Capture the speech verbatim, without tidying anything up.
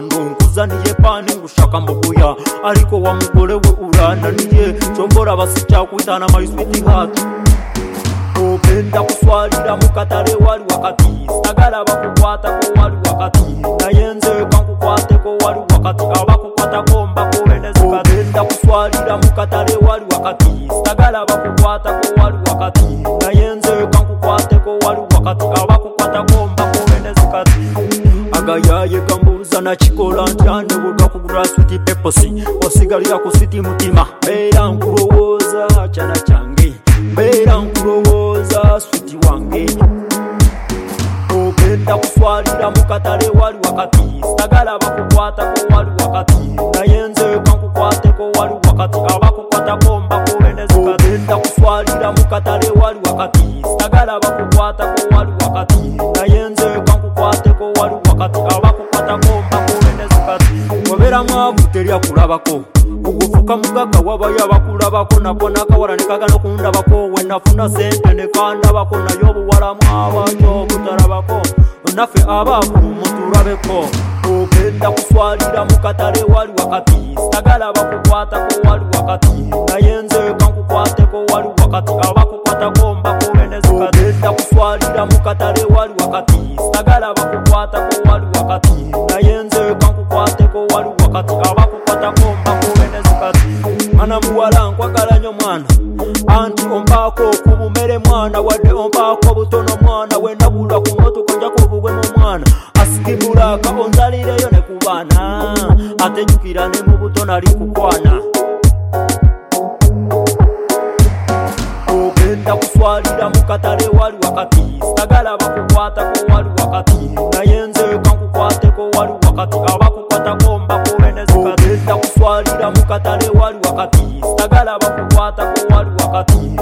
mukondo nkuzaniye pani ngushaka mbuguya ariko wa mugore we urananiye chombora basicya kwitana my sweet heart obenda kuswalira mukatare wali wakati sagala bakukwata ko wali wakati nayenze kankukwate ko wali wakati abakukwata komba ko wenezika obenda kuswalira mukatare wali wakati sagala bakukwata ko wali wakati nayenze kankukwate ko wali wakati abakukwata komba ko wenezika agayaye kambuza na chikola ntyane buga kugura sweet peposi osigalira ku sweet mutima bera nkurowoza chana change bera nkurowoza sweet wange obenda kuswalira mukatare wali wakati sagala bakukwata ko wali wakati nayenze kankukwate ko wali wakati abakukwata komba ko wenezika obenda kuswalira mukatare wali wakati sagala bakukwata ko wali wakati nayenze kankukwate ko wali wakati abakukwata komba ko wenezika wabera mwavu terya kulabako ugufuka mugaga wabaya bakulabako nabona kawaranikaga no kundabako wenafuna sente ne kandabako nayo buwala mwaba cyo butarabako nafe abakuru muturabeko obenda kuswalira mukatare wali wakati sagala bakukwata ko wali wakati nayenze kankukwate ko wali wakati abakukwata komba ko wenezika obenda kuswalira mukatare wali wakati sagala bakukwata ko wali wakati nayenze kankukwate ko wali wakati abakukwata komba ko wenezika mana muwala nkwagala nyo mwana anti ombako kubumere mwana wadde ombako butono mwana wenabula ku moto konja kubugwe mu mwana asikibula ka onzalireyo ne kubana atejukira ne mu butono ali kukwana obenda kuswalira mukatare wali wakati sagala bakukwata ko wali wakati nayenze kankukwate ko wali wakati abakukwata komba ko wenezika obenda kuswalira mukatare wali wakati sagala bakukwata ko wali wakati